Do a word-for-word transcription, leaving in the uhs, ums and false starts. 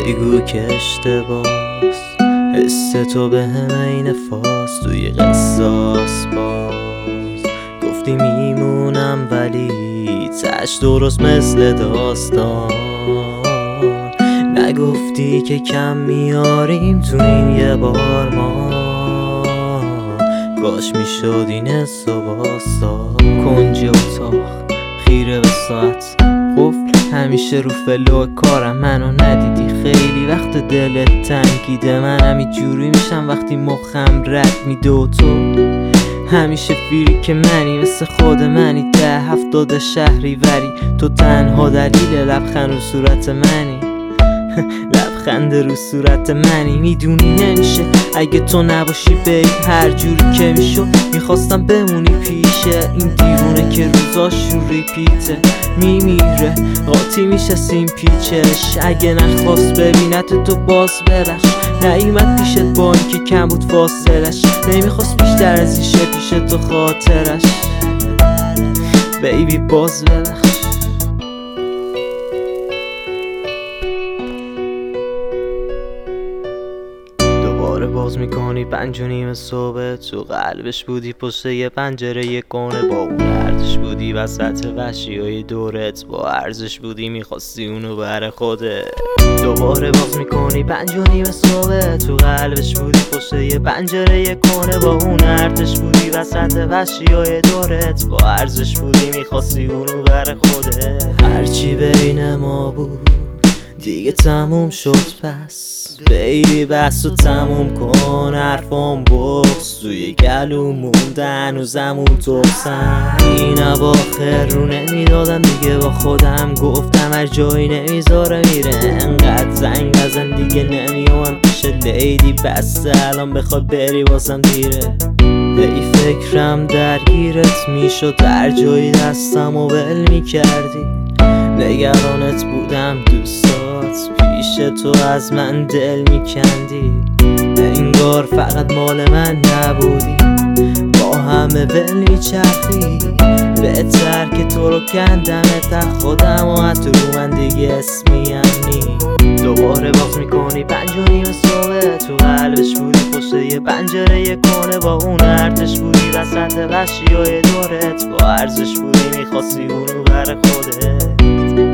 بگو که اشتباس، حس تو به همه این فاس توی قصاص باز گفتی میمونم ولی تش درست مثل داستان نگفتی که کم میاریم تو این یه بار ما کاش میشد این حس و باستا کنج اتاق خیره به ساعت قفل همیشه رو فلو کارم منو ندیدی خیلی وقت دلت تنگیده من همی جوری میشم وقتی مخم رد میده و تو همیشه فیری که منی مثل خود منی ده هفتاد شهری وری تو تنها دلیل لبخند رو صورت منی لبخند رو صورت منی میدونی نمیشه اگه تو نباشی بیب هر جوری که میشو میخواستم بمونی پیشه این دیوونه که روزاش رو ریپیته میمیره قاطی میشه سیم پیچش اگه نخواست ببینت تو باز ببخش نیومد پیشت با اینکه کم بود فاصلش نمیخواست بیشتر از ایشه پیش تو خاطرش بیبی باز ببخش دوباره باز میکنی پنج و نیم صبح تو قلبش بودی پشت یه پنجره یه کنه با اون ارزش بودی وسط وحشی های دورت با ارزش بودی میخواستی اونو بر خوده دوباره باز میکنی پنج و نیم صبح تو قلبش بودی پشت یه پنجره یه کنه با اون ارزش بودی وسط وحشی های دورت با ارزش بودی میخواستی اونو بر خوده هرچی بین ما بود دیگه تموم شد پس بیبی بس و تموم کن حرفام بخص توی گلو موندن هنوزمون توسن این اواخر رو نمیدادم دیگه با خودم گفتم هر جایی نمیذاره میره انقدر زنگ نزن دیگه نمیام پیش لیدی بسته الان بخواد بری واسم دیره ای فکرم درگیرت میشد هر جایی دستم و ول میکردی نگرانت بودم دوستات پیش تو از من دل میکندی انگار فقط مال من نبودی با همه ول میچرخی بهتر که تو رو کندمت از خودم و حتی رو من دیگه اسمیم نی دوباره باز میکنی پنج و نیم صبح تو قلبش بودی پشت یه پنجره یه کنه با اون ارزش بودی وسط وحشی های دورت با ارزش بودی میخواستی اونو بر خوده